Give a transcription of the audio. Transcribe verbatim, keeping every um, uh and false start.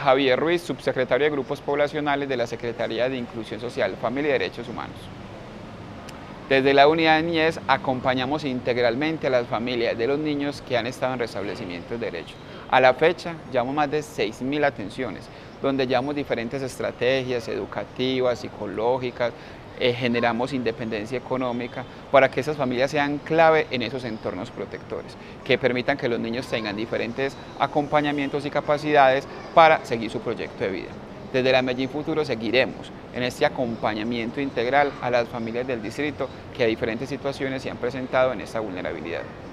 Javier Ruiz, subsecretario de Grupos Poblacionales de la Secretaría de Inclusión Social, Familia y Derechos Humanos. Desde la unidad de niñez acompañamos integralmente a las familias de los niños que han estado en restablecimientos de derechos. A la fecha, llevamos más de seis mil atenciones, donde llevamos diferentes estrategias educativas, psicológicas, eh, generamos independencia económica para que esas familias sean clave en esos entornos protectores, que permitan que los niños tengan diferentes acompañamientos y capacidades para seguir su proyecto de vida. Desde la Medellín Futuro seguiremos en este acompañamiento integral a las familias del distrito que a diferentes situaciones se han presentado en esta vulnerabilidad.